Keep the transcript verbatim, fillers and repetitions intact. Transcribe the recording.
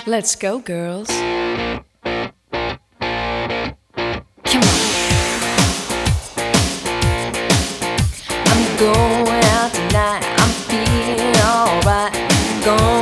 Let's go, girls. Come on. I'm going out tonight. I'm feeling alright. Going